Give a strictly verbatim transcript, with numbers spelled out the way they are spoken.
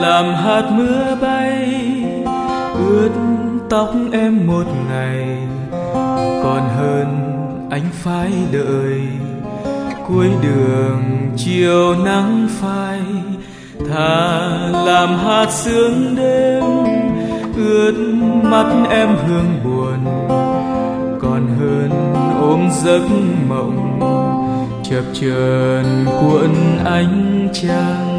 làm hạt mưa bay ướt tóc em một ngày, còn hơn anh phải đợi cuối đường chiều nắng phai. Thà làm hạt sương đêm ướt mắt em hương buồn, còn hơn ôm giấc mộng chập chờn cuộn ánh trăng.